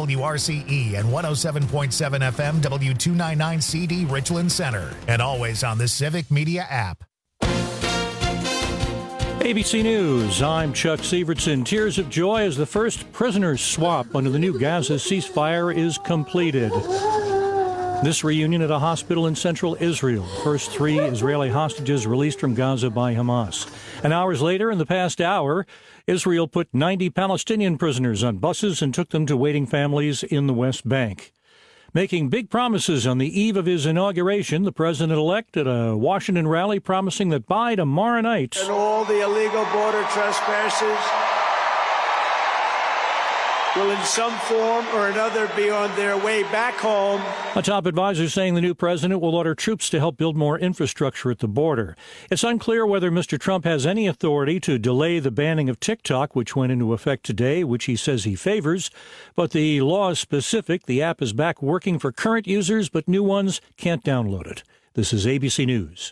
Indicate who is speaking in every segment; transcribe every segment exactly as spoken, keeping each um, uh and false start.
Speaker 1: W R C E and one oh seven point seven F M W two ninety-nine C D Richland Center. And always on the Civic Media app.
Speaker 2: A B C News, I'm Chuck Sievertson. Tears of joy as the first prisoners swap under the new Gaza ceasefire is completed. This reunion at a hospital in central Israel. First three Israeli hostages released from Gaza by Hamas. And hours later, in the past hour, Israel put ninety Palestinian prisoners on buses and took them to waiting families in the West Bank. Making big promises on the eve of his inauguration, the president-elect at a Washington rally promising that by tomorrow night...
Speaker 3: And all the illegal border trespassers will in some form or another be on their way back home.
Speaker 2: A top advisor saying the new president will order troops to help build more infrastructure at the border. It's unclear whether Mister Trump has any authority to delay the banning of TikTok, which went into effect today, which he says he favors. But the law is specific. The app is back working for current users, but new ones can't download it. This is A B C News.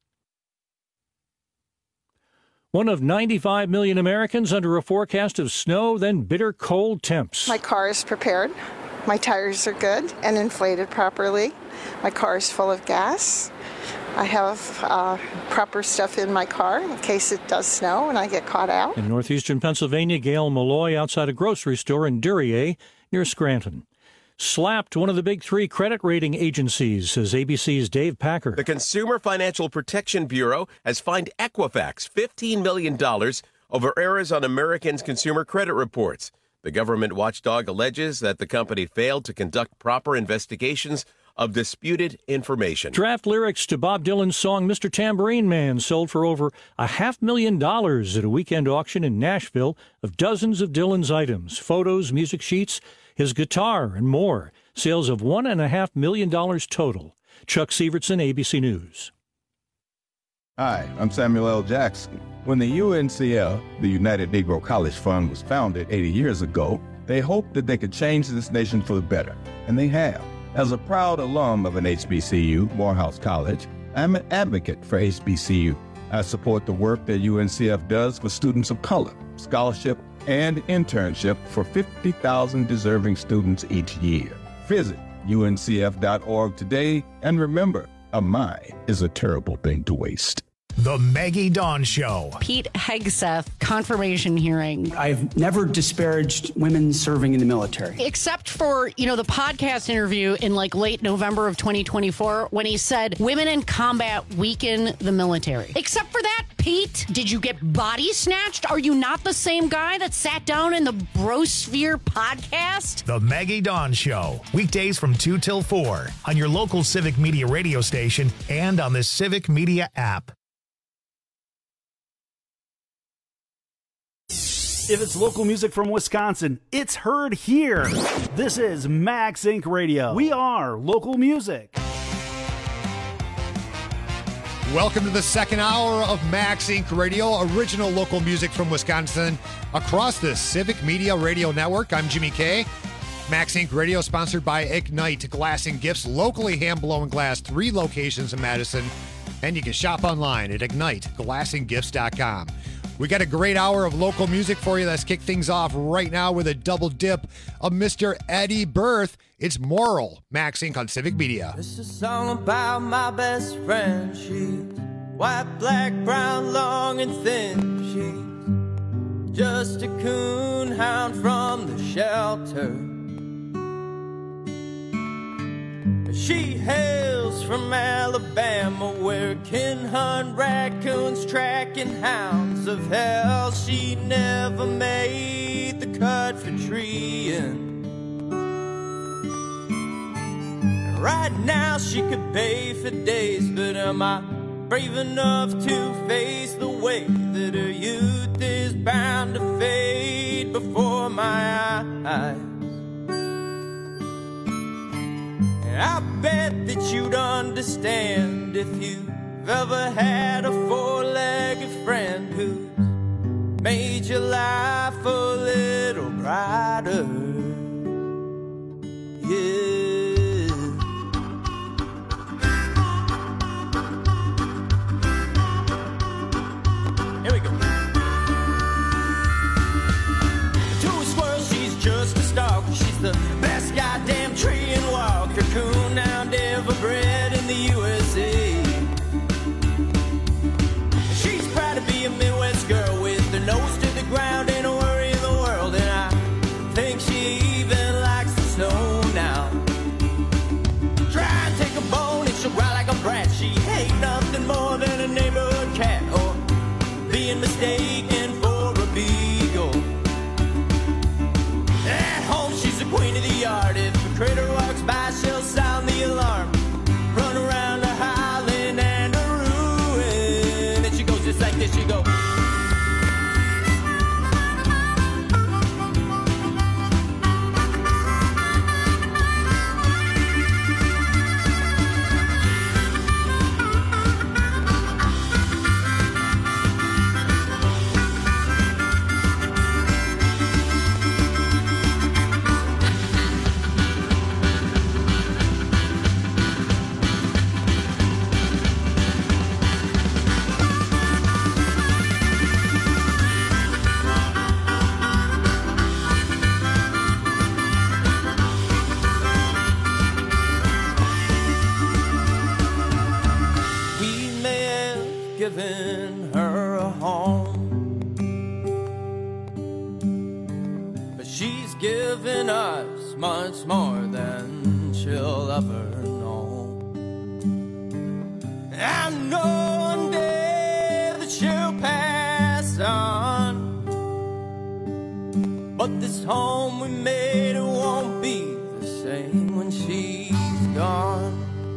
Speaker 2: One of ninety-five million Americans under a forecast of snow, then bitter cold temps.
Speaker 4: My car is prepared. My tires are good and inflated properly. My car is full of gas. I have uh, proper stuff in my car in case it does snow and I get caught out.
Speaker 2: In northeastern Pennsylvania, Gail Malloy outside a grocery store in Duryea near Scranton. Slapped one of the big three credit rating agencies, says A B C's Dave Packer.
Speaker 5: The Consumer Financial Protection Bureau has fined Equifax fifteen million dollars over errors on Americans' consumer credit reports. The government watchdog alleges that the company failed to conduct proper investigations of disputed information.
Speaker 2: Draft lyrics to Bob Dylan's song Mister Tambourine Man sold for over a half million dollars at a weekend auction in Nashville of dozens of Dylan's items, photos, music sheets, his guitar, and more. Sales of one and a half million dollars total. Chuck Sievertson, A B C News.
Speaker 6: Hi, I'm Samuel L. Jackson. When the U N C F, the United Negro College Fund, was founded eighty years ago, they hoped that they could change this nation for the better, and they have. As a proud alum of an H B C U, Morehouse College, I'm an advocate for H B C U. I support the work that U N C F does for students of color, scholarship, and internship for fifty thousand deserving students each year. Visit U N C F dot org today, and remember, a mind is a terrible thing to waste.
Speaker 1: The Maggie Dawn Show.
Speaker 7: Pete Hegseth confirmation hearing.
Speaker 8: I've never disparaged women serving in the military.
Speaker 7: Except for, you know, the podcast interview in like late November of twenty twenty-four when he said women in combat weaken the military. Except for that, Pete, did you get body snatched? Are you not the same guy that sat down in the Brosphere podcast?
Speaker 1: The Maggie Dawn Show. Weekdays from two till four on your local Civic Media radio station and on the Civic Media app.
Speaker 9: If it's local music from Wisconsin, it's heard here. This is Max Incorporated. Radio. We are local music.
Speaker 10: Welcome to the second hour of Max Incorporated. Radio, original local music from Wisconsin across the Civic Media Radio Network. I'm Jimmy K. Max Incorporated. Radio, sponsored by Ignite Glass and Gifts, locally hand-blowing glass, three locations in Madison. And you can shop online at ignite glass and gifts dot com. We got a great hour of local music for you. Let's kick things off right now with a double dip of Mister Eddie Berth. It's Moral, Max Incorporated on Civic Media.
Speaker 11: It's a song about my best friend. She's white, black, brown, long and thin. She's just a coon hound from the shelter. She hails from Alabama, where kin hunt raccoons, tracking hounds of hell. She never made the cut for treeing. Right now she could bay for days, but am I brave enough to face the way that her youth is bound to fade before my eyes? I bet that you'd understand if you've ever had a four-legged friend who's made your life a little brighter. Yeah. Here we go. To a squirrel, she's just a stalker. She's the Best goddamn tree in wild cocoon now ever bred in the U S A. She's proud to be a Midwest girl with her nose to the ground, ain't a worry in the world, and I think she even likes the snow now. Try and take a bone and she'll growl like a brat. She ain't nothing more than a neighborhood cat or being mistaken for a beagle. At home she's the queen of the yard. If a critter walks by she'll sound the alarm, run around a howling and a ruin. And she goes just like this, she goes. Given her a home, but she's given us much more than she'll ever know. I know one day that she'll pass on, but this home we made, it won't be the same when she's gone.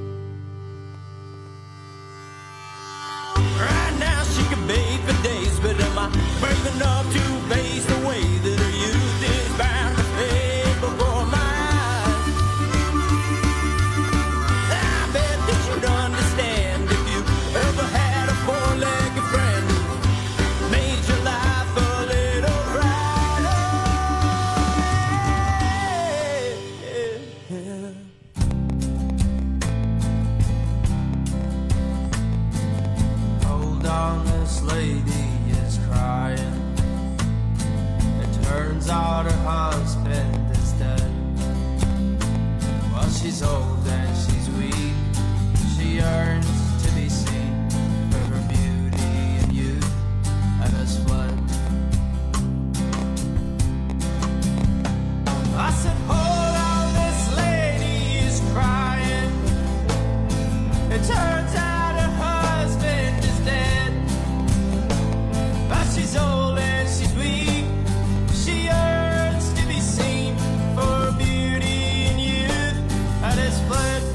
Speaker 11: Right now she can bathe for days, but am I brave enough to face the way that her youth is bound to fade before my eyes? I bet that you'd understand if you ever had a four-legged friend who made your life a little brighter. Hold on, this lady is crying. It turns out her husband is dead. Well, she's old and she's weak. She yearns to be seen for her beauty and youth and her splendor. I said, hold on, this lady is crying. It turns out her husband is dead. But she's old and she's weak. She yearns to be seen for her beauty and youth and her splendor.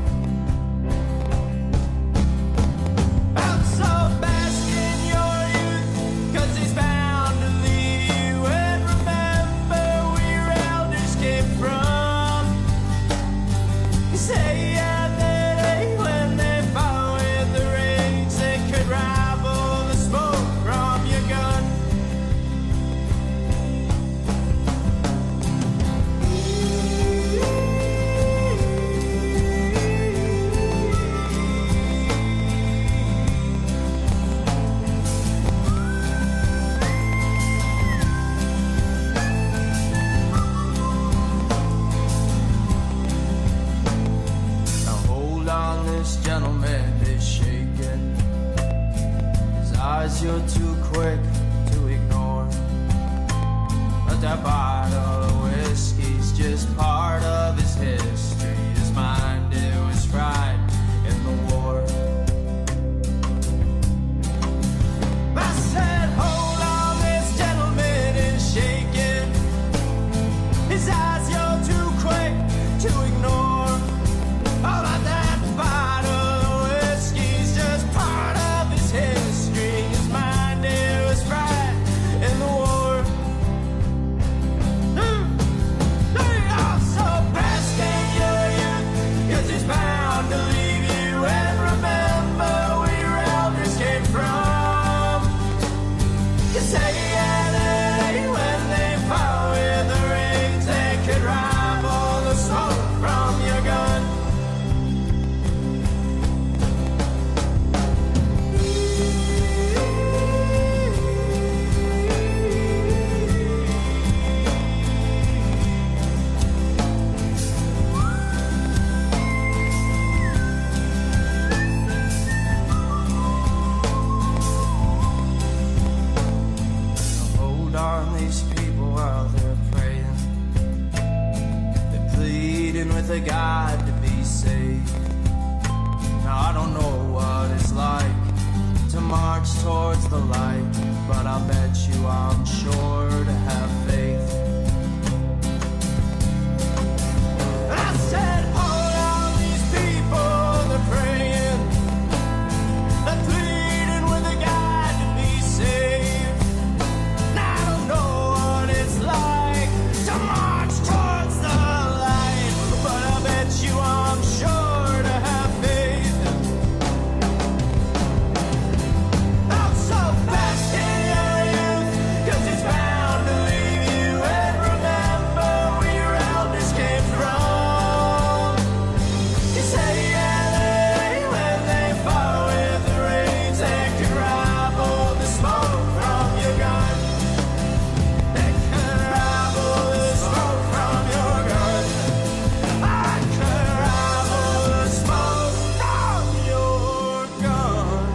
Speaker 11: I'm so bask in your youth, 'cause he's bound to leave you. And remember where your elders came from. You say yeah, that ain't when they fall with the rage. They could rival the smoke from your gun. Now hold on, this gentleman is shaking. His eyes you're too quick to ignore. But that bottle of whiskey's just part of his history. His mind, it was fried in the war. I said, hold on, this gentleman is shaking. His eyes you're too quick to ignore. Oh, but that bottle of whiskey's just part of his history. His mind, it was fried in the war. Hey, hey, with a God to be saved. Now I don't know what it's like to march towards the light, but I'll bet you I'm sure to have faith. I said, all of these people, they're praying, they're pleading with a God to be saved. Now I don't know what it's like to march towards the light, but I bet you I'm sure to have faith. I'm so fast in your youth, 'cause it's bound to leave you, and remember where your elders came from. You say yeah, they, when they fought with the rains, they could rival the smoke from your gun. They could rival the smoke from your gun. I could rival the smoke from your gun.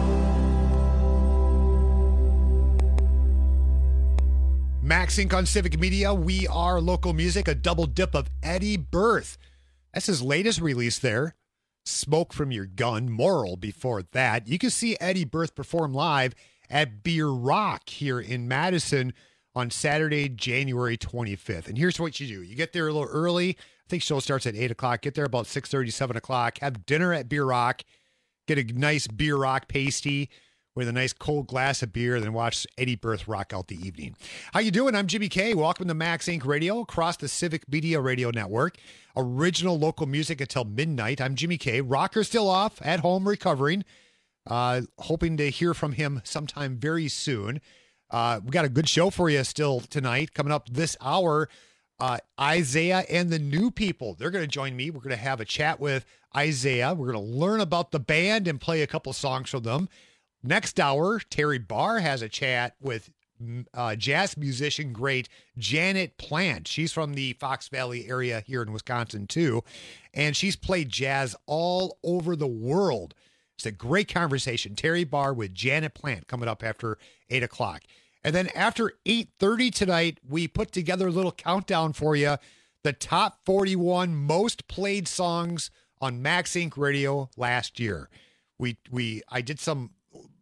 Speaker 10: Max Inc on Civic Media. We are local music, a double dip of Eddie Berth. That's his latest release there. Smoke from Your Gun, Moral before that. You can see Eddie Berth perform live at Beer Rock here in Madison on Saturday, January twenty-fifth. And here's what you do. You get there a little early. I think show starts at eight o'clock. Get there about six thirty, seven o'clock. Have dinner at Beer Rock. Get a nice Beer Rock pasty with a nice cold glass of beer, then watch Eddie Berth rock out the evening. How you doing? I'm Jimmy K. Welcome to Max Inc Radio across the Civic Media Radio Network. Original local music until midnight. I'm Jimmy K. Rocker still off, at home recovering. Uh, hoping to hear from him sometime very soon. Uh, we got a good show for you still tonight. Coming up this hour, uh, Isaiah and the New People. They're going to join me. We're going to have a chat with Isaiah. We're going to learn about the band and play a couple songs from them. Next hour, Terry Barr has a chat with uh, jazz musician great Janet Plant. She's from the Fox Valley area here in Wisconsin, too, and she's played jazz all over the world. It's a great conversation. Terry Barr with Janet Plant coming up after eight o'clock. And then after eight thirty tonight, we put together a little countdown for you, the top forty-one most played songs on Max Inc Radio last year. We we I did some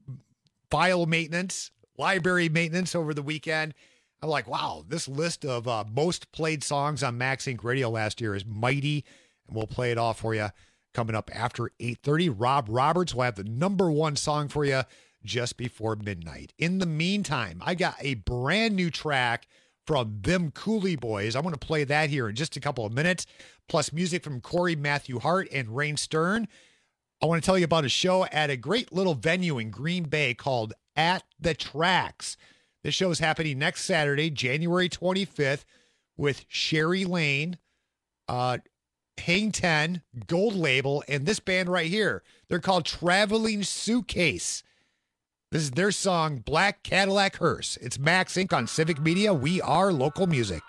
Speaker 10: file maintenance, library maintenance over the weekend. I'm like, wow, this list of uh, most played songs on Max Inc Radio last year is mighty, and we'll play it off for you coming up after eight thirty. Rob Roberts will have the number one song for you just before midnight. In the meantime, I got a brand new track from Them Cooley Boys. I'm going to play that here in just a couple of minutes, plus music from Corey Matthew Hart and Rain Stern. I want to tell you about a show at a great little venue in Green Bay called At the Tracks. This show is happening next Saturday, January twenty-fifth, with Sherry Lane, uh, Hang ten, Gold Label, and this band right here. They're called Traveling Suitcase. This is their song, Black Cadillac Hearse. It's Max Inc on Civic Media. We are local music.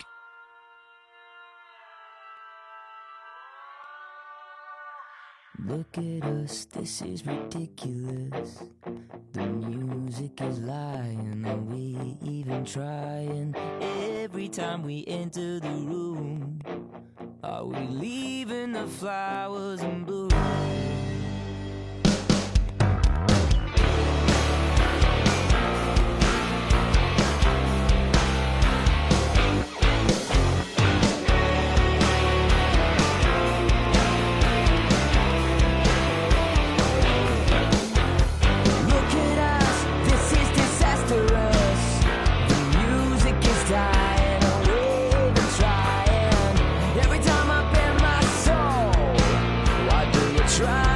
Speaker 12: Look at us, this is ridiculous. The music is lying and we even trying. Every time we enter the room, are we leaving the flowers and bloom? Try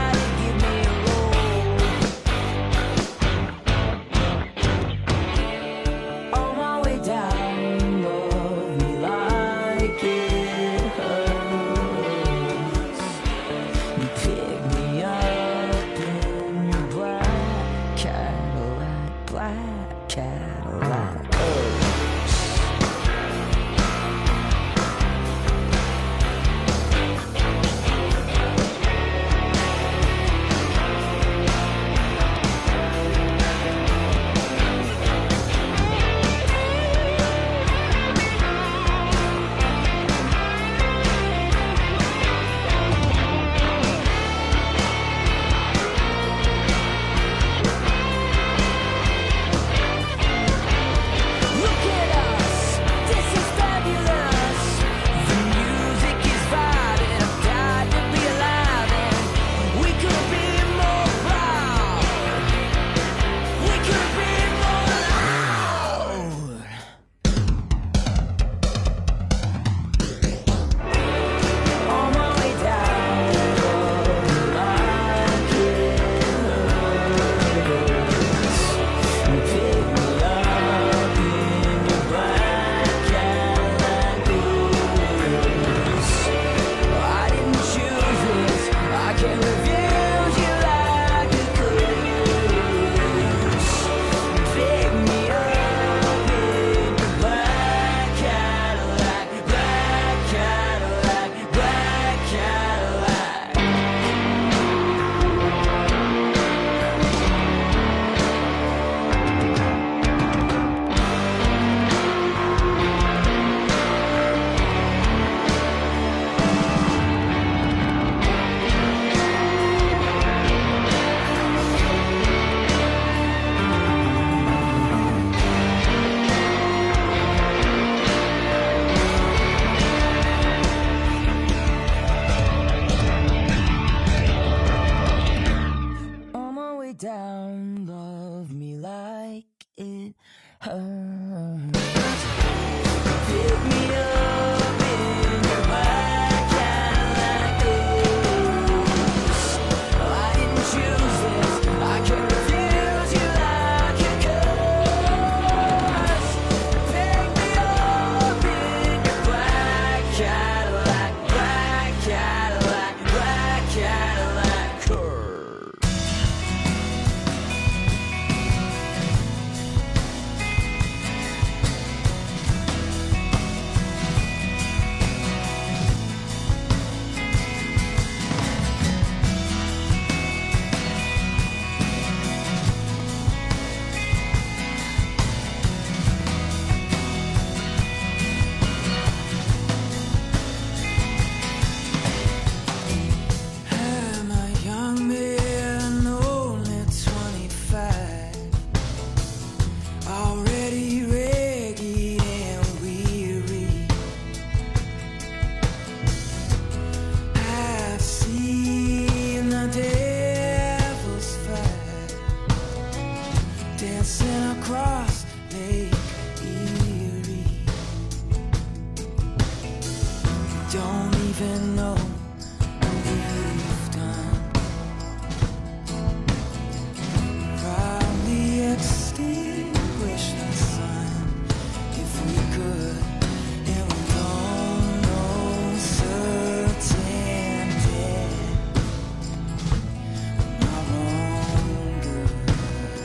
Speaker 12: Pick me up in your black Cadillac. Oh, I didn't choose this. I can refuse you like a curse. Pick me up in your black Cadillac, black Cadillac, black Cadillac curse. I'm a young man, only twenty-five, already ragged and weary. I've seen the devil's fight, dancing across Lake Erie. Don't even know we've done. Probably extinguish the sun if we could, and we don't know certain death. Our own good.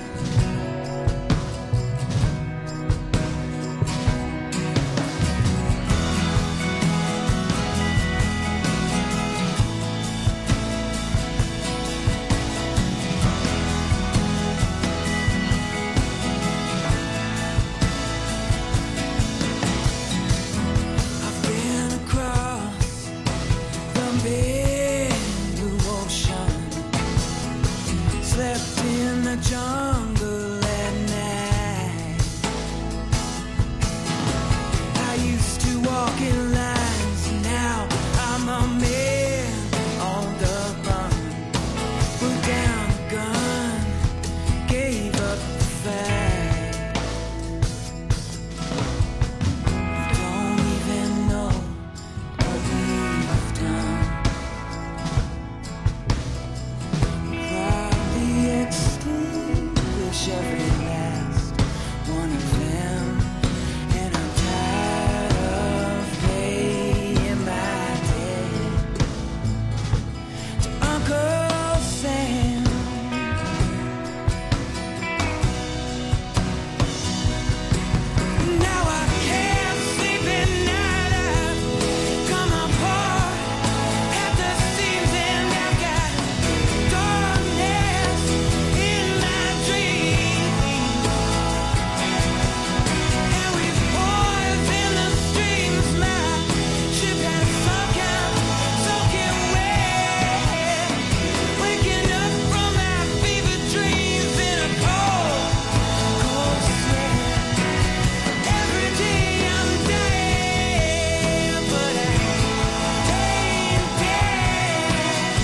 Speaker 12: I've been across the big blue ocean, slept in the jungle at night. I used to walk in lines, now I'm a man on the run. Put down a gun, gave up the fight. Don't even know what we've done. Probably extinguish every last one of them, and I'm tired of paying my debt to Uncle Sam. Now I can't sleep at night. I've come apart at the seams, and I've got darkness in my dreams. And we've poisoned the streams. My ship has sunk out, soaking wet. Waking up from my fever dreams in a cold, cold sweat. Every day I'm dead, but I ain't dead.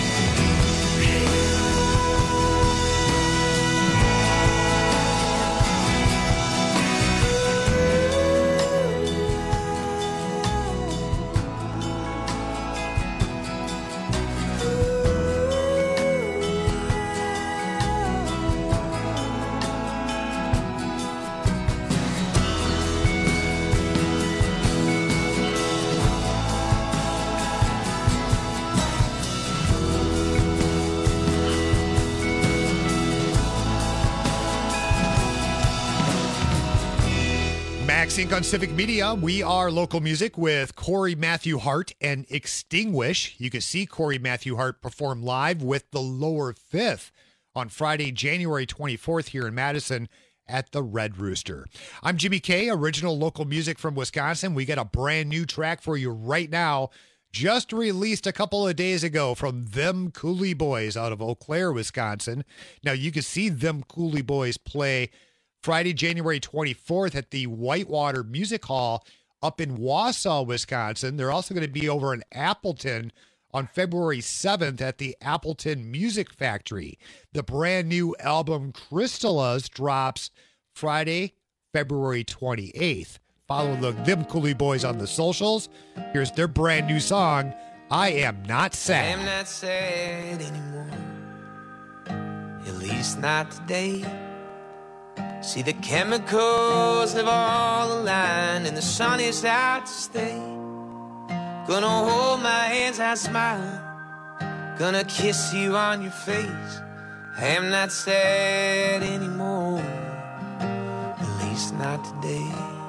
Speaker 10: Max Inc on Civic Media. We are local music with Corey Matthew Hart and Extinguish. You can see Corey Matthew Hart perform live with the Lower Fifth on Friday, January twenty-fourth here in Madison at the Red Rooster. I'm Jimmy K, original local music from Wisconsin. We got a brand new track for you right now, just released a couple of days ago from Them Cooley Boys out of Eau Claire, Wisconsin. Now, you can see Them Cooley Boys play Friday, January twenty-fourth at the Whitewater Music Hall up in Wausau, Wisconsin. They're also going to be over in Appleton on February seventh at the Appleton Music Factory. The brand new album Crystallas drops Friday, February twenty-eighth. Follow the them Cooley Boys on the socials. Here's their brand new song, I Am Not Sad.
Speaker 13: I'm not sad anymore, at least not today. See, the chemicals have all aligned and the sun is out to stay. Gonna hold my hands out smiling, gonna kiss you on your face. I am not sad anymore, at least not today.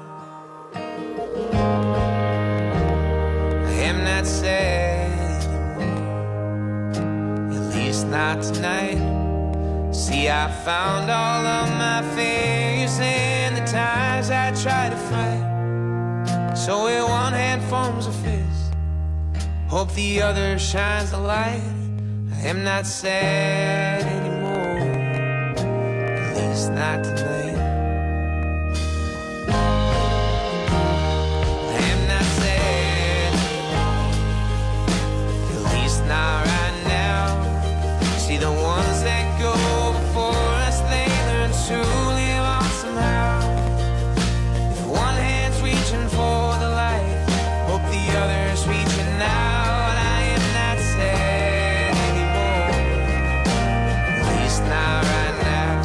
Speaker 13: I am not sad anymore, at least not tonight. See, I found all of my fears and the times I tried to fight. So with one hand forms a fist, hope the other shines the light. I am not sad anymore, at least not tonight. I am not sad anymore, at least not right now. See, the ones that go before us, they learn to live on somehow. If one hand's reaching for the light, hope the other's reaching out. I am not sad anymore, at least not right now.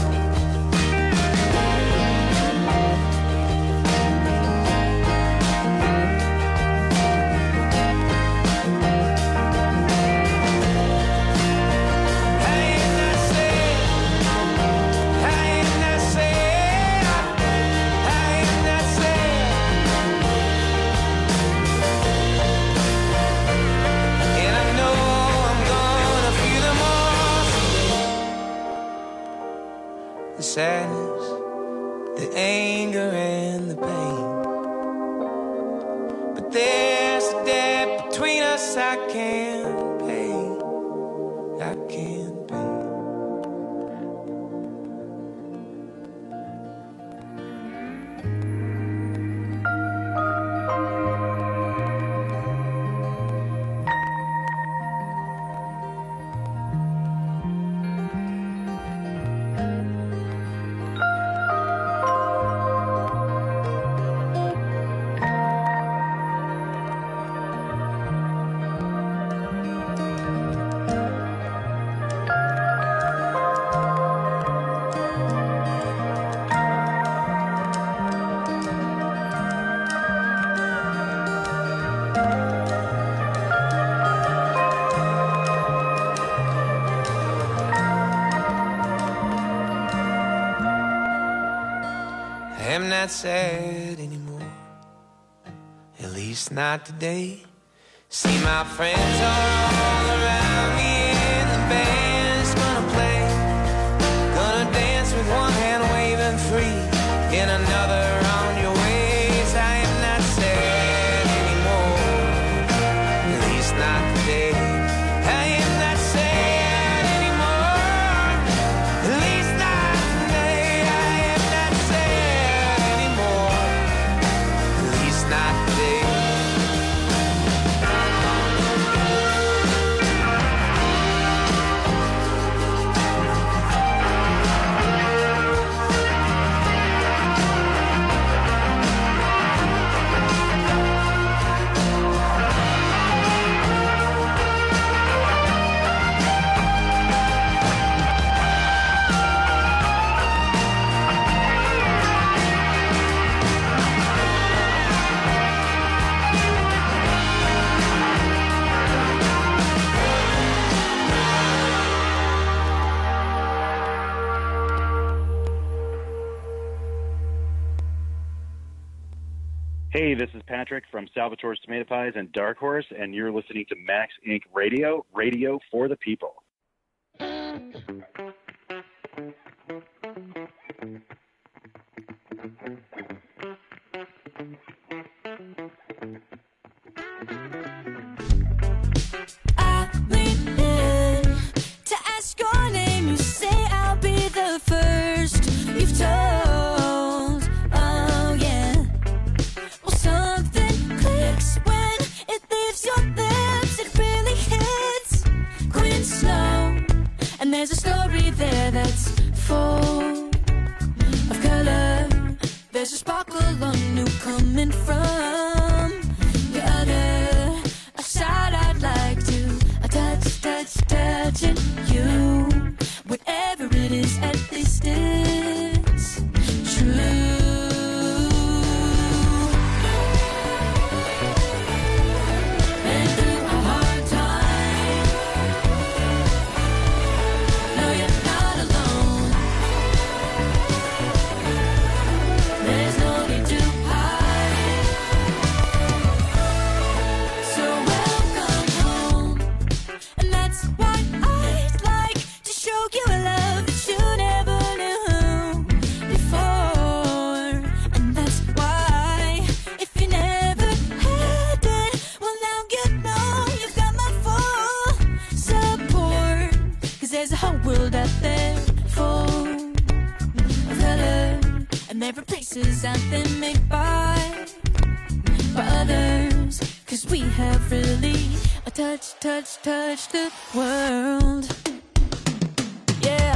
Speaker 13: The sadness, the anger and the pain, but there's a debt between us I can't pay, I can't pay. I am not sad anymore, at least not today. See, my friends are all around me and the band's gonna play. Gonna dance with one hand waving free, in another on your ways. I am not sad anymore, at least not today. I am not sad anymore, at least not today. I am not sad anymore, at least not today.
Speaker 14: Hey, this is Patrick from Salvatore's Tomato Pies and Dark Horse, and you're listening to Max Incorporated. Radio, radio for the people.
Speaker 15: I lean in to ask your name. You say I'll be the first you've told. Oh yeah. Well, something clicks when it leaves your lips. It really hits Quinn Snow, and there's a story there that's full of color. There's a pieces out there made by, by others. Cause we have really a touch, touch, touch the world. Yeah.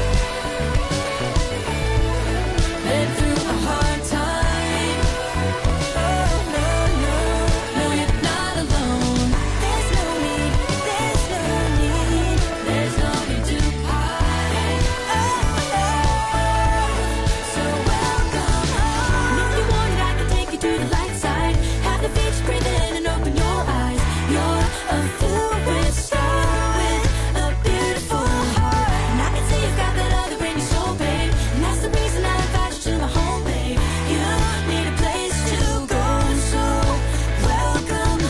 Speaker 15: Been through a hard time. Oh, no, no, no, you're not alone. There's no need, there's no need, there's no need to hide. Oh, oh, so welcome home. If you want it, I can take you to the light side. Have the beach, breathe in and open your eyes. You're a fluid star with a beautiful heart. And I can see you've got that other in your soul, babe. And that's the reason I invite you to my home, babe. You need a place to go, so welcome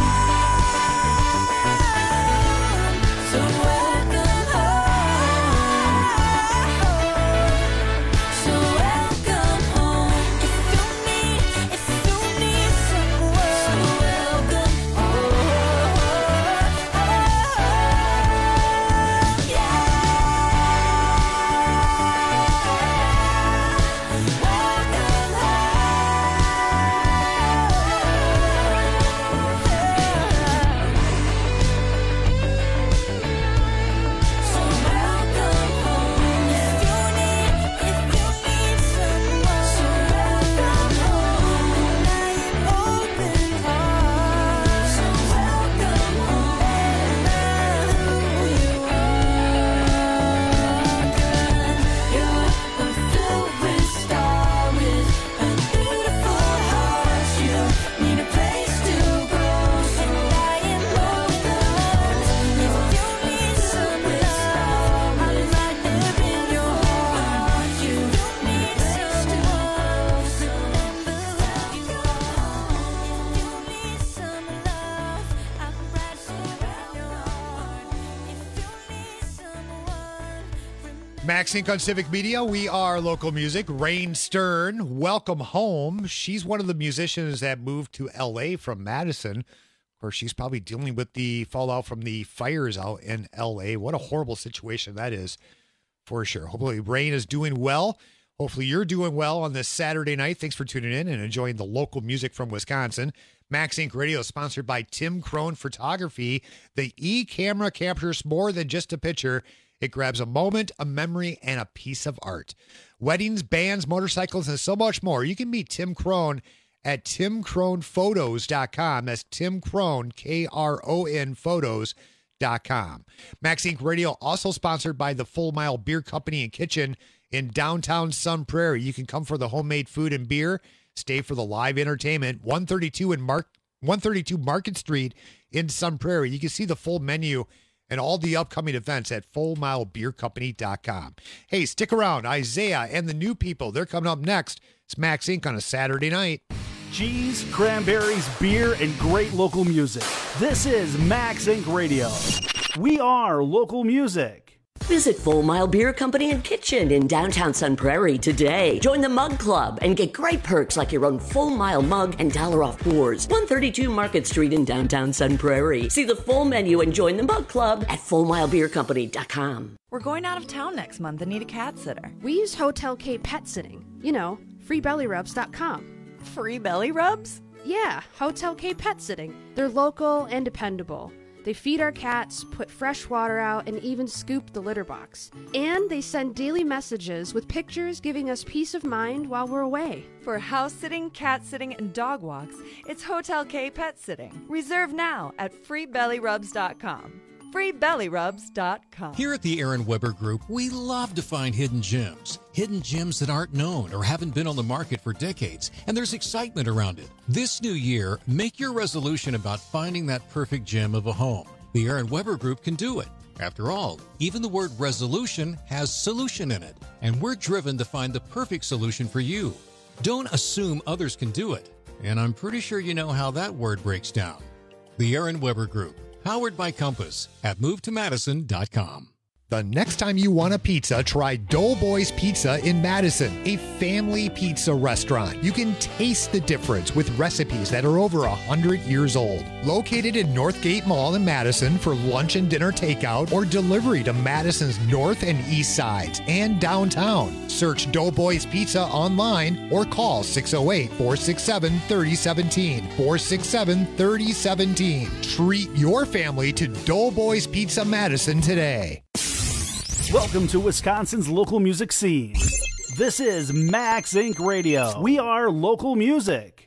Speaker 15: home. So welcome home. So welcome home. If you need, if you need someone, so welcome home.
Speaker 10: Max Inc on Civic Media. We are local music. Rain Stern, welcome home. She's one of the musicians that moved to L A from Madison. Of course, she's probably dealing with the fallout from the fires out in L A. What a horrible situation that is, for sure. Hopefully, Rain is doing well. Hopefully, you're doing well on this Saturday night. Thanks for tuning in and enjoying the local music from Wisconsin. Max Inc Radio is sponsored by Tim Crone Photography. The e-camera captures more than just a picture. It grabs a moment, a memory, and a piece of art. Weddings, bands, motorcycles, and so much more. You can meet Tim Crone at tim crone photos dot com. That's Tim Crone, K R O N, photos dot com. Max Inc Radio also sponsored by the Full Mile Beer Company and Kitchen in downtown Sun Prairie. You can come for the homemade food and beer, stay for the live entertainment. one thirty-two in Mark, one thirty-two Market Street in Sun Prairie. You can see the full menu and all the upcoming events at full mile beer company dot com. Hey, stick around. Isaiah and the New People, they're coming up next. It's Max Inc on a Saturday night.
Speaker 9: Cheese, cranberries, beer, and great local music. This is Max Inc Radio. We are local music.
Speaker 16: Visit Full Mile Beer Company and Kitchen in downtown Sun Prairie today. Join the Mug Club and get great perks like your own Full Mile mug and dollar off pours. one thirty-two Market Street in downtown Sun Prairie. See the full menu and join the Mug Club at full mile beer company dot com.
Speaker 17: We're going out of town next month and need a cat sitter.
Speaker 18: We use Hotel K Pet Sitting. You know, free belly rubs dot com.
Speaker 17: Free belly rubs?
Speaker 18: Yeah, Hotel K Pet Sitting. They're local and dependable. They feed our cats, put fresh water out, and even scoop the litter box. And they send daily messages with pictures giving us peace of mind while we're away.
Speaker 17: For house sitting, cat sitting, and dog walks, it's Hotel K Pet Sitting. Reserve now at free belly rubs dot com. free belly rubs dot com.
Speaker 19: Here at the Aaron Weber Group, we love to find hidden gems. Hidden gems that aren't known or haven't been on the market for decades, and there's excitement around it. This new year, make your resolution about finding that perfect gem of a home. The Aaron Weber Group can do it. After all, even the word resolution has solution in it, and we're driven to find the perfect solution for you. Don't assume others can do it, and I'm pretty sure you know how that word breaks down. The Aaron Weber Group. Powered by Compass at move to madison dot com.
Speaker 10: The next time you want a pizza, try Doughboys Pizza in Madison, a family pizza restaurant. You can taste the difference with recipes that are over one hundred years old. Located in Northgate Mall in Madison for lunch and dinner takeout or delivery to Madison's north and east sides and downtown. Search Doughboys Pizza online or call six oh eight, four six seven, three oh one seven, four six seven, three oh one seven. Treat your family to Doughboys Pizza Madison today.
Speaker 9: Welcome to Wisconsin's local music scene. This is Max Inc Radio. We are local music.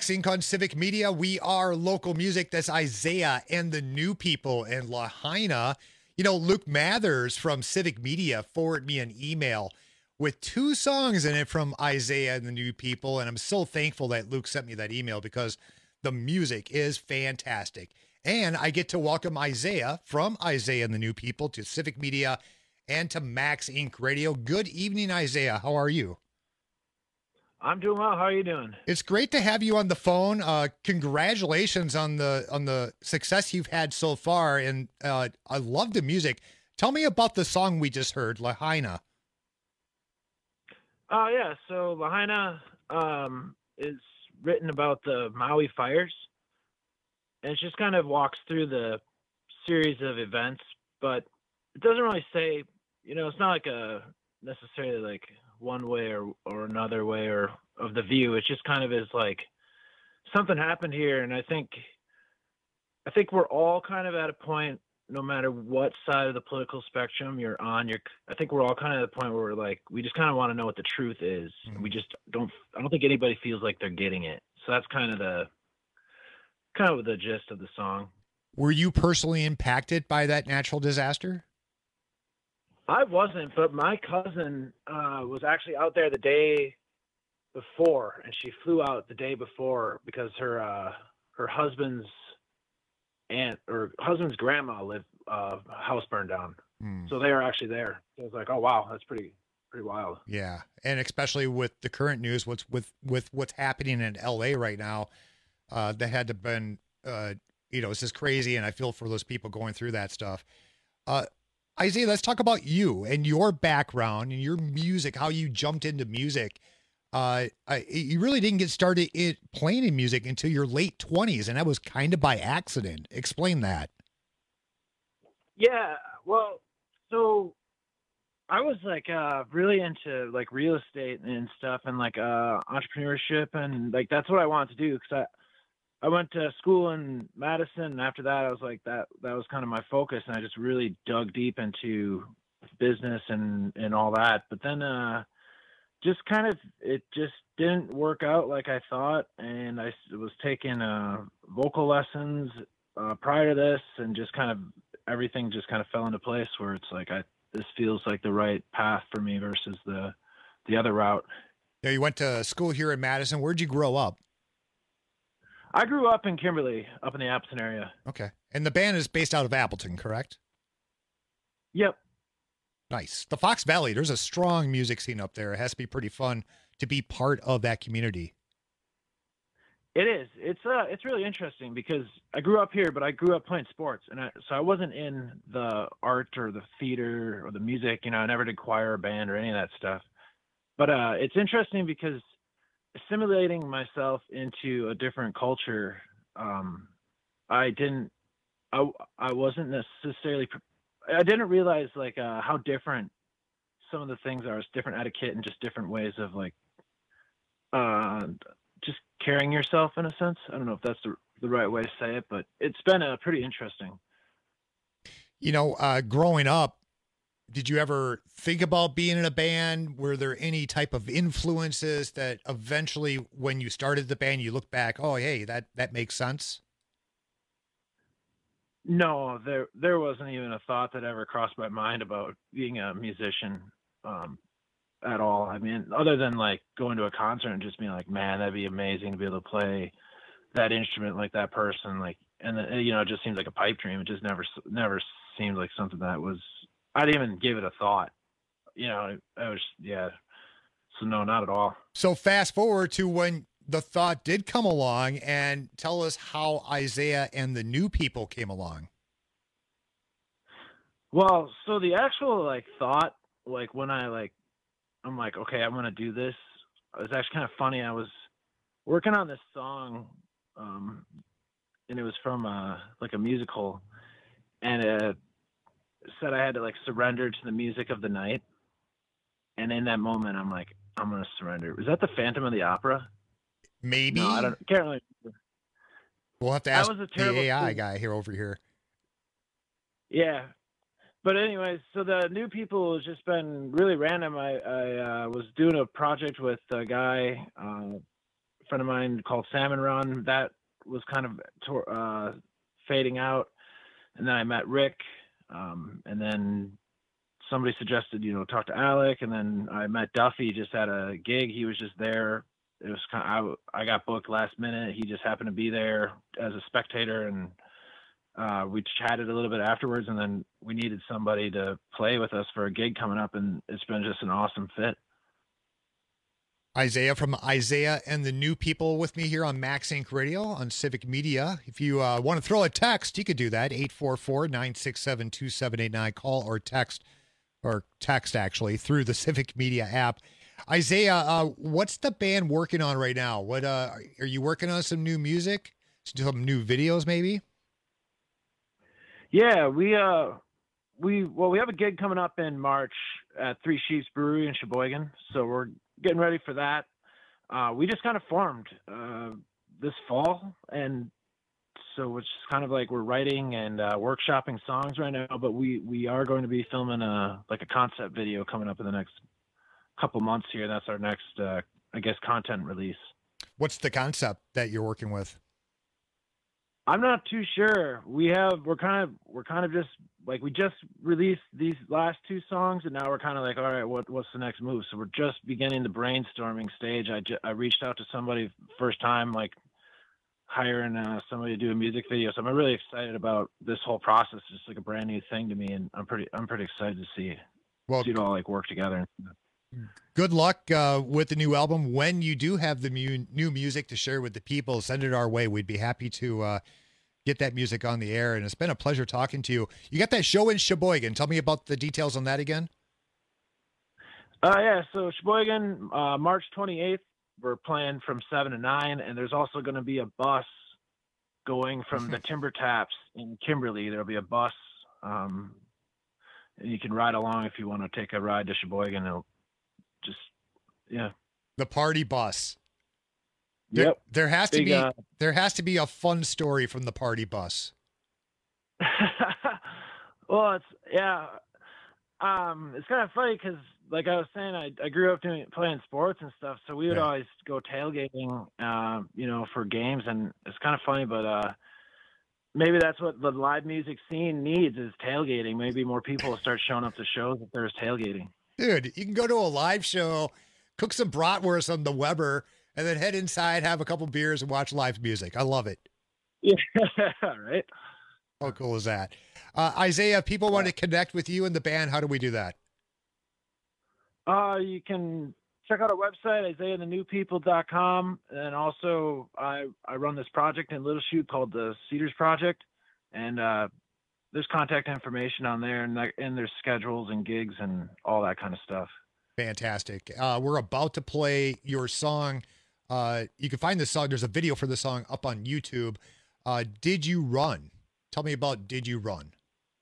Speaker 10: Max Inc on Civic Media. We are local music. That's Isaiah and the New People and Lahaina. You know, Luke Mathers from Civic Media forwarded me an email with two songs in it from Isaiah and the New People. And I'm so thankful that Luke sent me that email because the music is fantastic. And I get to welcome Isaiah from Isaiah and the New People to Civic Media and to Max Inc Radio. Good evening, Isaiah. How are you?
Speaker 20: I'm doing well. How are you doing?
Speaker 10: It's great to have you on the phone. Uh, congratulations on the on the success you've had so far, and uh, I love the music. Tell me about the song we just heard, Lahaina.
Speaker 20: Oh yeah, so Lahaina um, is written about the Maui fires, and it just kind of walks through the series of events, but it doesn't really say. You know, it's not like a necessarily like one way or, or another way or of the view. It just kind of is like something happened here. And I think, I think we're all kind of at a point, no matter what side of the political spectrum you're on, you're, I think we're all kind of at the point where we're like, we just kind of want to know what the truth is. Mm-hmm. We just don't, I don't think anybody feels like they're getting it. So that's kind of the, kind of the gist of the song.
Speaker 10: Were you personally impacted by that natural disaster?
Speaker 20: I wasn't, but my cousin uh, was actually out there the day before, and she flew out the day before because her uh, her husband's aunt or husband's grandma lived uh, house burned down, mm. so they were actually there. So I was like, oh wow, that's pretty pretty wild.
Speaker 10: Yeah, and especially with the current news, what's with with what's happening in L A right now, uh, that had to been uh, you know, it's just crazy, and I feel for those people going through that stuff. Uh, Isaiah, let's talk about you and your background and your music, how you jumped into music. Uh, I, you really didn't get started in playing in music until your late twenties, and that was kind of by accident. Explain that.
Speaker 20: Yeah, well, so I was like uh, really into like real estate and stuff and like uh, entrepreneurship, and like that's what I wanted to do because I I went to school in Madison, and after that, I was like, that, that was kind of my focus. And I just really dug deep into business and, and all that. But then, uh, just kind of, it just didn't work out like I thought. And I was taking, uh, vocal lessons, uh, prior to this, and just kind of, everything just kind of fell into place where it's like, I, this feels like the right path for me versus the, the other route.
Speaker 10: Yeah. You went to school here in Madison. Where'd you grow up?
Speaker 20: I grew up in Kimberly, up in the Appleton area.
Speaker 10: Okay. And the band is based out of Appleton, correct?
Speaker 20: Yep.
Speaker 10: Nice. The Fox Valley, there's a strong music scene up there. It has to be pretty fun to be part of that community.
Speaker 20: It is. It's uh, it's really interesting because I grew up here, but I grew up playing sports. And I, so I wasn't in the art or the theater or the music. You know, I never did choir or band or any of that stuff. But uh, it's interesting because assimilating myself into a different culture, um, I didn't, I, I wasn't necessarily, I didn't realize like uh, how different some of the things are. It's different etiquette and just different ways of like, uh, just carrying yourself in a sense. I don't know if that's the, the right way to say it, but it's been uh, pretty interesting.
Speaker 10: You know, uh, growing up, did you ever think about being in a band? Were there any type of influences that eventually when you started the band, you look back, oh, hey, that, that makes sense?
Speaker 20: No, there, there wasn't even a thought that ever crossed my mind about being a musician um, at all. I mean, other than like going to a concert and just being like, man, that'd be amazing to be able to play that instrument like that person. Like, and then, you know, it just seems like a pipe dream. It just never, never seemed like something that was, I didn't even give it a thought, you know, I was, yeah. So no, not at all.
Speaker 10: So fast forward to when the thought did come along, and tell us how Isaiah and the New People came along.
Speaker 20: Well, so the actual like thought, like when I like, I'm like, okay, I'm going to do this. It was actually kind of funny. I was working on this song, um, and it was from uh like a musical, and it said I had to like surrender to the music of the night. And in that moment, I'm like, I'm going to surrender. Was that the Phantom of the Opera?
Speaker 10: Maybe.
Speaker 20: No, I don't, can't really remember.
Speaker 10: We'll have to ask
Speaker 20: was a
Speaker 10: the A I
Speaker 20: thing.
Speaker 10: guy here over here.
Speaker 20: Yeah. But anyways, so the New People has just been really random. I, I uh, was doing a project with a guy uh, friend of mine called Salmon Run. That was kind of tor- uh, fading out. And then I met Rick. Um, and then somebody suggested, you know, talk to Alec. And then I met Duffy just at a gig. He was just there. It was kind of, I, I got booked last minute. He just happened to be there as a spectator, and uh, we chatted a little bit afterwards. And then we needed somebody to play with us for a gig coming up, and it's been just an awesome fit.
Speaker 10: Isaiah from Isaiah and the New People with me here on Max Inc Radio on Civic Media. If you uh, want to throw a text, you could do that. eight four four, nine six seven, two seven eight nine. Call or text, or text actually, through the Civic Media app. Isaiah, uh, what's the band working on right now? What uh, are you working on? Some new music, some new videos, maybe?
Speaker 20: Yeah, we uh, we well, we have a gig coming up in March at Three Sheeps Brewery in Sheboygan, so we're getting ready for that. Uh, we just kind of formed uh, this fall, and so it's kind of like we're writing and uh, workshopping songs right now. But we we are going to be filming a like a concept video coming up in the next couple months here. That's our next, uh, I guess, content release.
Speaker 10: What's the concept that you're working with?
Speaker 20: I'm not too sure. We have, we're kind of, we're kind of just like, we just released these last two songs, and now we're kind of like, all right, what, what's the next move? So we're just beginning the brainstorming stage. I, ju- I reached out to somebody first time, like hiring uh, somebody to do a music video. So I'm really excited about this whole process. It's like a brand new thing to me, and I'm pretty, I'm pretty excited to see,
Speaker 10: well,
Speaker 20: see it all like work together.
Speaker 10: Good luck uh, with the new album. When you do have the mu- new music to share with the people, send it our way. We'd be happy to uh, get that music on the air. And it's been a pleasure talking to you. You got that show in Sheboygan. Tell me about the details on that again.
Speaker 20: Uh, yeah, so Sheboygan, uh, March twenty-eighth, we're playing from seven to nine, and there's also going to be a bus going from the Timber Taps in Kimberly. There'll be a bus, um, and you can ride along if you want to take a ride to Sheboygan. It'll just, yeah.
Speaker 10: The party bus. There,
Speaker 20: Yep.
Speaker 10: there has to
Speaker 20: Big,
Speaker 10: be
Speaker 20: uh,
Speaker 10: there has to be a fun story from the party bus.
Speaker 20: Well, it's yeah. Um, it's kind of funny because, like I was saying, I, I grew up doing playing sports and stuff, so we would
Speaker 10: Yeah.
Speaker 20: always go tailgating, uh, you know, for games, and it's kind of funny, but uh, maybe that's what the live music scene needs is tailgating. Maybe more people will start showing up to shows if there's tailgating.
Speaker 10: Dude, you can go to a live show, cook some bratwurst on the Weber, and then head inside, have a couple beers, and watch live music. I love it.
Speaker 20: Yeah, right.
Speaker 10: How cool is that? Uh, Isaiah, if people want to connect with you and the band, how do we do that?
Speaker 20: Uh, you can check out our website, isaiah the new people dot com. And also, I, I run this project in Little Chute called the Cedars Project. And uh, there's contact information on there, and, that, and there's schedules and gigs and all that kind of stuff.
Speaker 10: Fantastic. Uh, we're about to play your song. Uh, you can find the song. There's a video for the song up on YouTube. Uh, Did You Run? Tell me about Did You Run?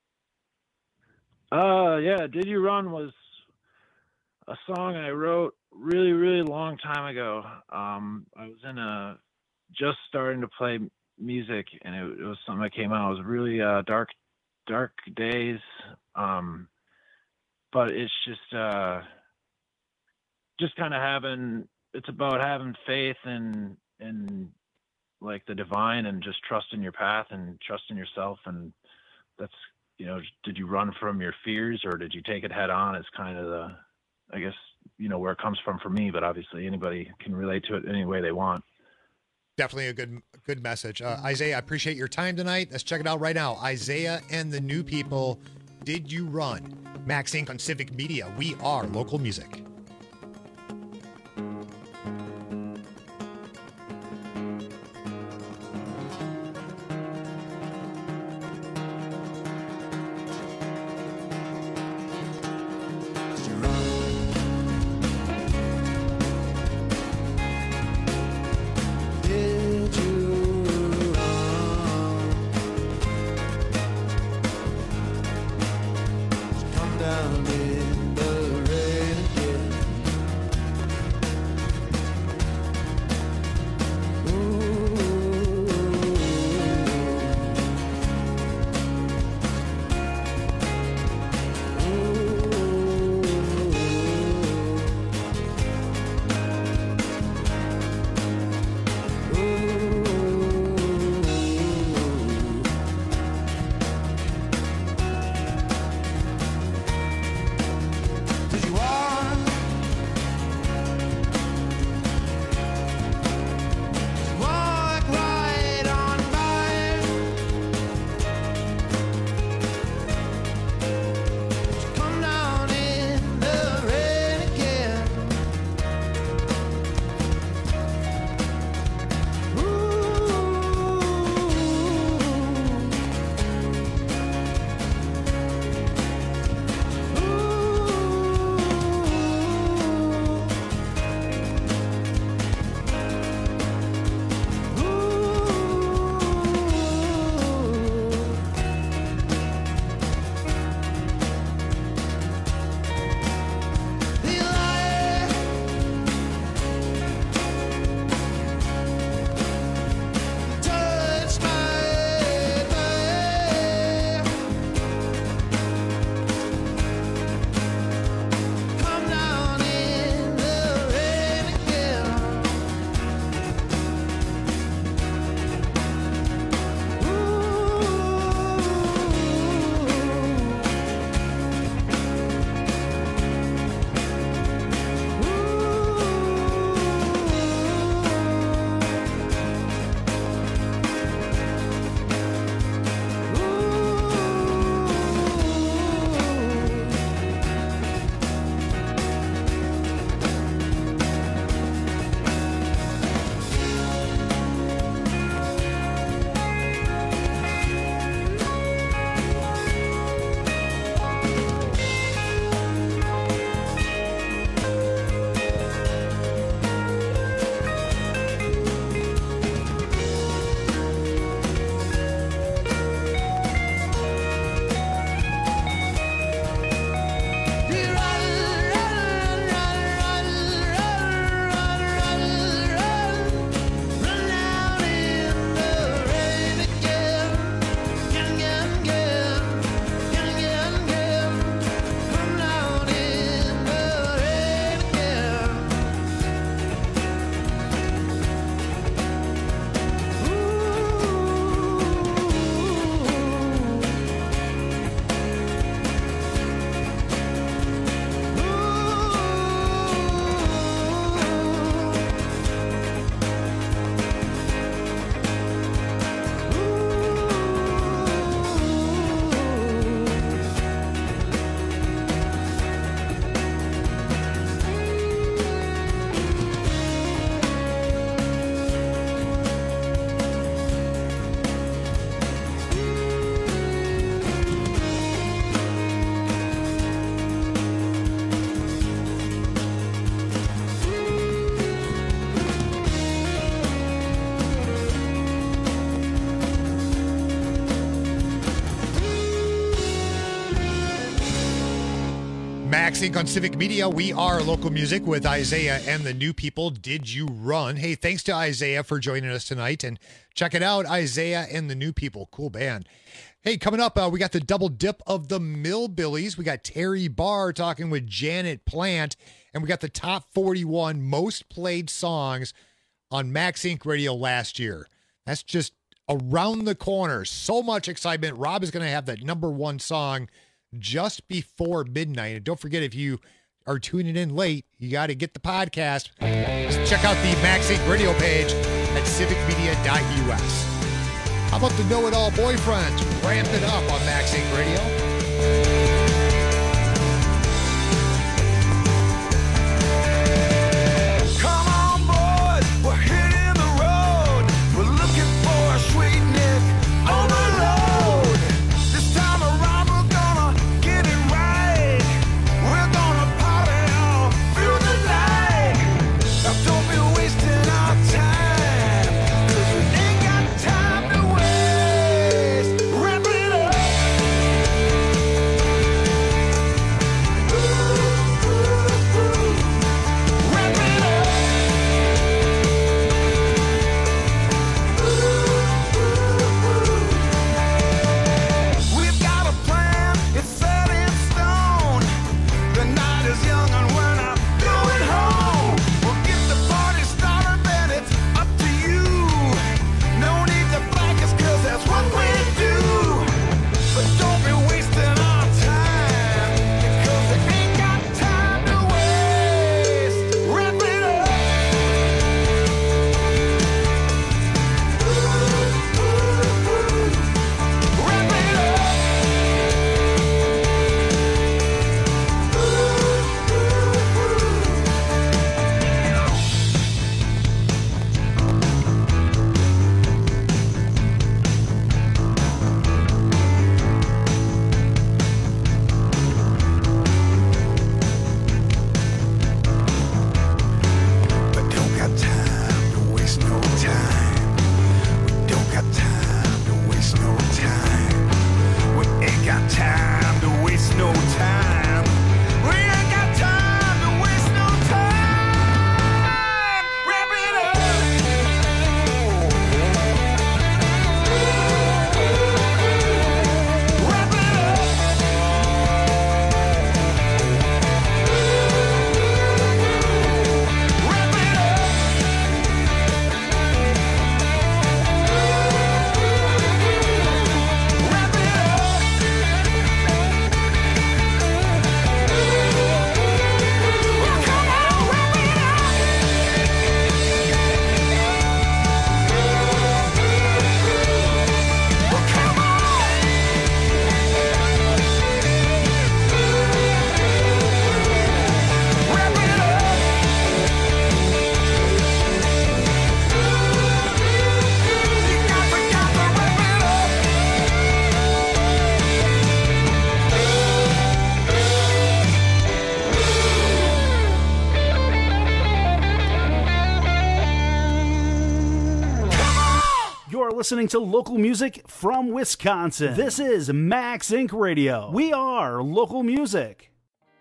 Speaker 20: Uh, yeah, Did You Run was a song I wrote really, really long time ago. Um, I was in a, just starting to play music, and it, it was something that came out. It was really uh, dark, dark days. Um, but it's just, uh, just kind of having, it's about having faith in, in like the divine, and just trusting your path and trusting yourself. And that's, you know, did you run from your fears, or did you take it head on? It's kind of the, I guess, you know, where it comes from for me, but obviously anybody can relate to it any way they want.
Speaker 10: Definitely a good good message. Uh, Isaiah, I appreciate your time tonight. Let's check it out right now. Isaiah and the New People, Did You Run? Max Incorporated on Civic Media. We are local music.
Speaker 13: Did you run? Come down in the rain again.
Speaker 10: Max Inc on Civic Media. We are local music with Isaiah and the New People. Did you run? Hey, thanks to Isaiah for joining us tonight. And check it out, Isaiah and the New People. Cool band. Hey, coming up, uh, we got the double dip of the Millbillies. We got Terry Barr talking with Janet Plant. And we got the top forty-one most played songs on Max Inc Radio last year. That's just around the corner. So much excitement. Rob is going to have that number one song just before midnight. And don't forget, if you are tuning in late, you got to get the podcast. Just check out the Max Inc Radio page at civic media dot u s. How about the Know-It-All Boyfriends? Ramp it up on Max Inc Radio.
Speaker 9: Listening to local music from Wisconsin. This is Max Inc Radio. We are local music.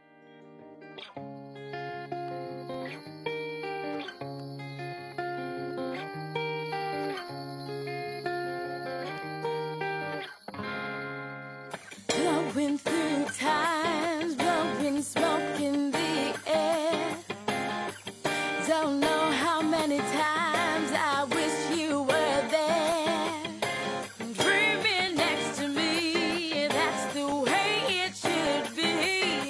Speaker 15: Blowing through times, blowing smoke in the air. Don't know how many times I wish you were there. Dreaming next to me, that's the way it should be.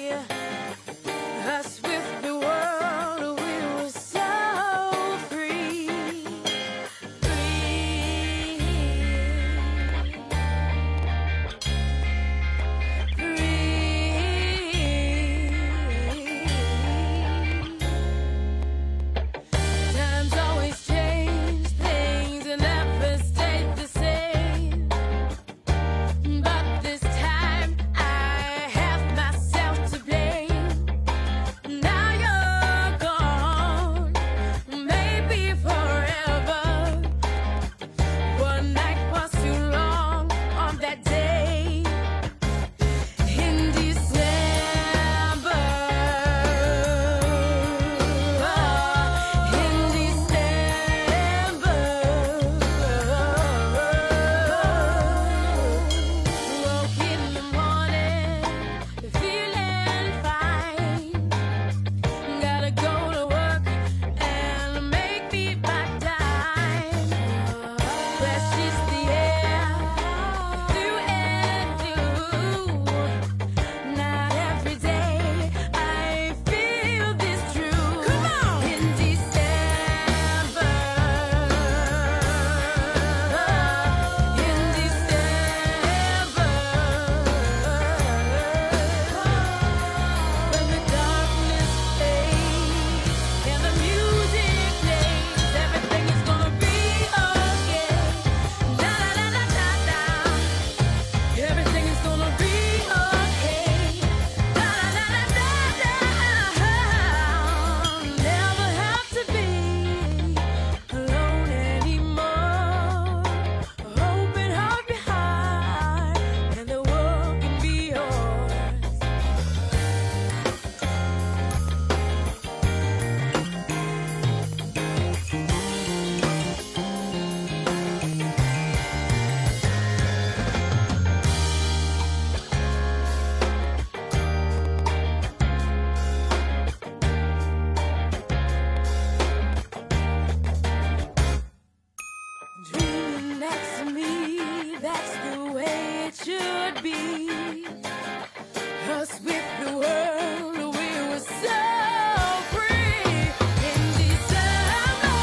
Speaker 15: be us with the world. We were so free in December.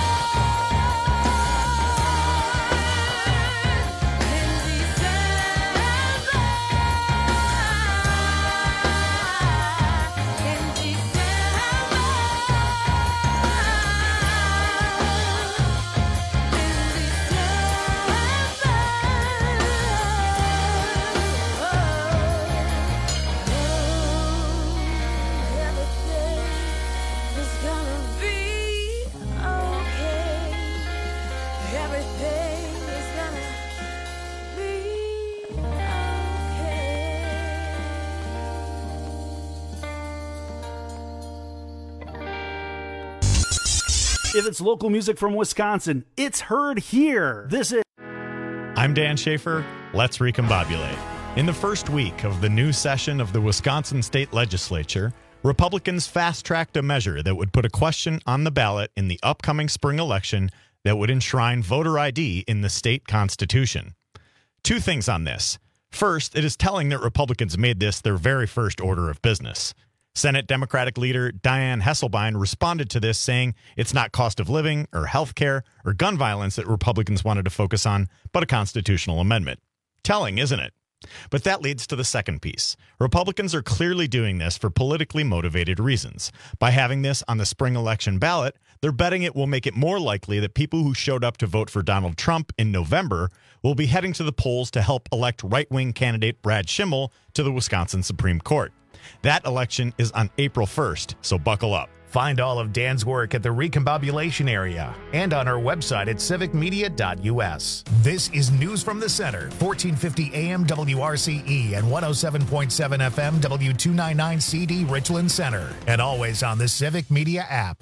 Speaker 15: In December. In
Speaker 9: If it's local music from Wisconsin, it's heard here. This is...
Speaker 21: I'm Dan Schaefer. Let's recombobulate. In the first week of the new session of the Wisconsin State Legislature, Republicans fast-tracked a measure that would put a question on the ballot in the upcoming spring election that would enshrine voter I D in the state constitution. Two things on this. First, it is telling that Republicans made this their very first order of business. Senate Democratic leader Dianne Hesselbein responded to this, saying it's not cost of living or health care or gun violence that Republicans wanted to focus on, but a constitutional amendment. Telling, isn't it? But that leads to the second piece. Republicans are clearly doing this for politically motivated reasons. By having this on the spring election ballot, they're betting it will make it more likely that people who showed up to vote for Donald Trump in November will be heading to the polls to help elect right-wing candidate Brad Schimmel to the Wisconsin Supreme Court. That election is on April first, so buckle up.
Speaker 1: Find all of Dan's work at the Recombobulation area and on our website at civic media dot u s. This is News from the Center, fourteen fifty A M W R C E and one oh seven point seven F M W two ninety-nine C D Richland Center, and always on the Civic Media app.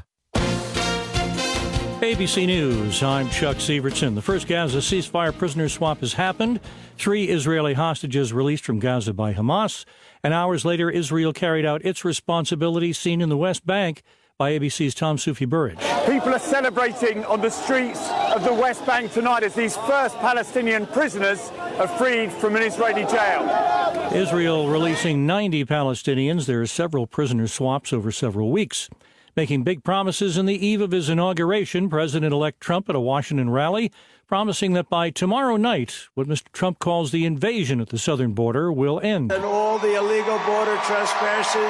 Speaker 2: A B C News, I'm Chuck Sievertson. The first Gaza ceasefire prisoner swap has happened. Three Israeli hostages released from Gaza by Hamas. And hours later, Israel carried out its responsibility, seen in the West Bank by A B C's Tom Soufi Burridge.
Speaker 22: People are celebrating on the streets of the West Bank tonight as these first Palestinian prisoners are freed from an Israeli jail.
Speaker 2: Israel releasing ninety Palestinians. There are several prisoner swaps over several weeks. Making big promises in the eve of his inauguration, President-elect Trump at a Washington rally, promising that by tomorrow night, what Mister Trump calls the invasion at the southern border will end.
Speaker 3: And all the illegal border trespassers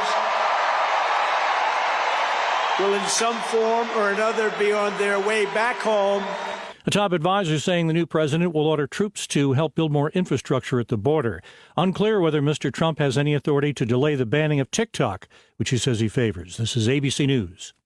Speaker 3: will in some form or another be on their way back home.
Speaker 2: A top advisor saying the new president will order troops to help build more infrastructure at the border. Unclear whether Mister Trump has any authority to delay the banning of TikTok, which he says he favors. This is A B C News.